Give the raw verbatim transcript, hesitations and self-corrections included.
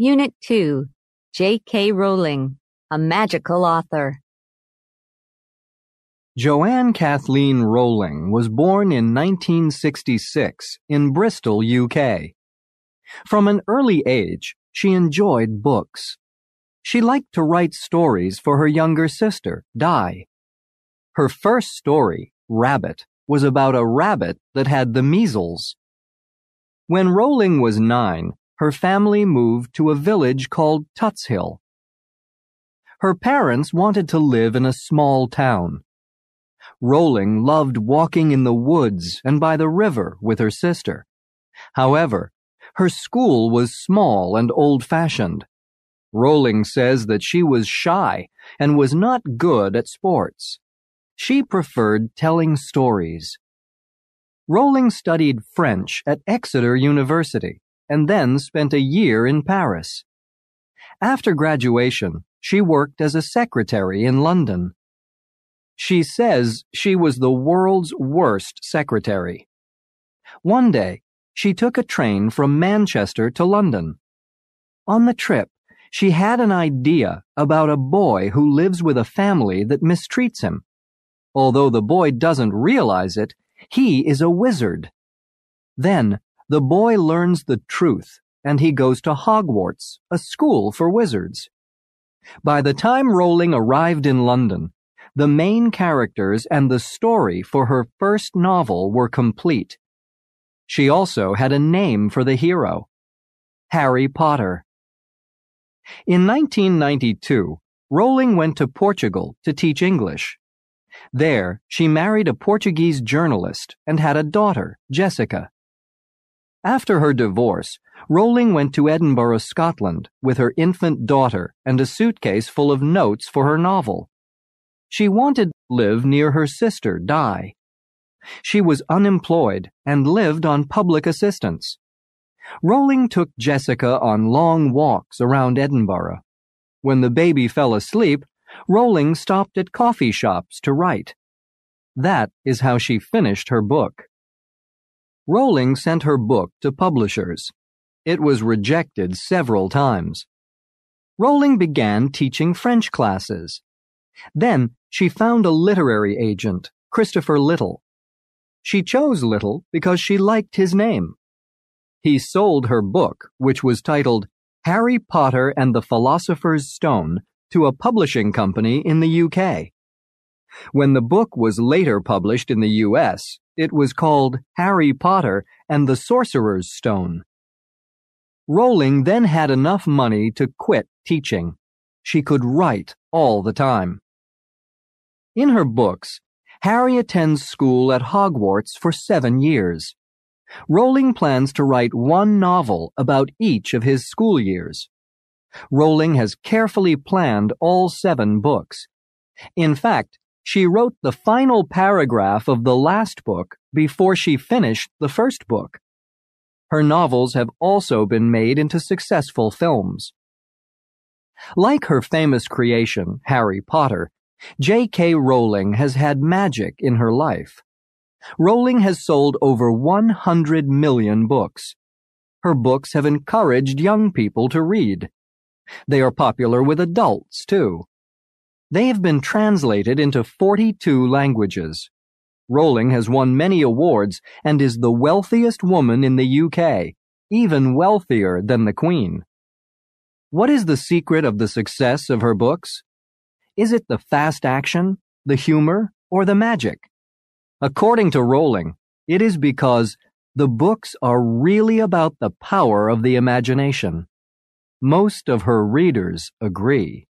Unit two, J K. Rowling, a magical author. Joanne Kathleen Rowling was born in nineteen sixty-six in Bristol, U K. From an early age, she enjoyed books. She liked to write stories for her younger sister, Di. Her first story, Rabbit, was about a rabbit that had the measles. When Rowling was nine, her family moved to a village called Tutshill. Her parents wanted to live in a small town. Rowling loved walking in the woods and by the river with her sister. However, her school was small and old-fashioned. Rowling says that she was shy and was not good at sports. She preferred telling stories. Rowling studied French at Exeter University and then spent a year in Paris. After graduation, she worked as a secretary in London. She says she was the world's worst secretary. One day, she took a train from Manchester to London. On the trip, she had an idea about a boy who lives with a family that mistreats him. Although the boy doesn't realize it, he is a wizard. Then, the boy learns the truth, and he goes to Hogwarts, a school for wizards. By the time Rowling arrived in London, the main characters and the story for her first novel were complete. She also had a name for the hero, Harry Potter. In nineteen ninety-two, Rowling went to Portugal to teach English. There, she married a Portuguese journalist and had a daughter, Jessica. After her divorce, Rowling went to Edinburgh, Scotland, with her infant daughter and a suitcase full of notes for her novel. She wanted to live near her sister, Di. She was unemployed and lived on public assistance. Rowling took Jessica on long walks around Edinburgh. When the baby fell asleep, Rowling stopped at coffee shops to write. That is how she finished her book. Rowling sent her book to publishers. It was rejected several times. Rowling began teaching French classes. Then she found a literary agent, Christopher Little. She chose Little because she liked his name. He sold her book, which was titled Harry Potter and the Philosopher's Stone, to a publishing company in the U K. When the book was later published in the U S, it was called Harry Potter and the Sorcerer's Stone. Rowling then had enough money to quit teaching. She could write all the time. In her books, Harry attends school at Hogwarts for seven years. Rowling plans to write one novel about each of his school years. Rowling has carefully planned all seven books. In fact, she wrote the final paragraph of the last book before she finished the first book. Her novels have also been made into successful films. Like her famous creation, Harry Potter, J K. Rowling has had magic in her life. Rowling has sold over one hundred million books. Her books have encouraged young people to read. They are popular with adults, too. They have been translated into forty-two languages. Rowling has won many awards and is the wealthiest woman in the U K, even wealthier than the Queen. What is the secret of the success of her books? Is it the fast action, the humor, or the magic? According to Rowling, it is because the books are really about the power of the imagination. Most of her readers agree.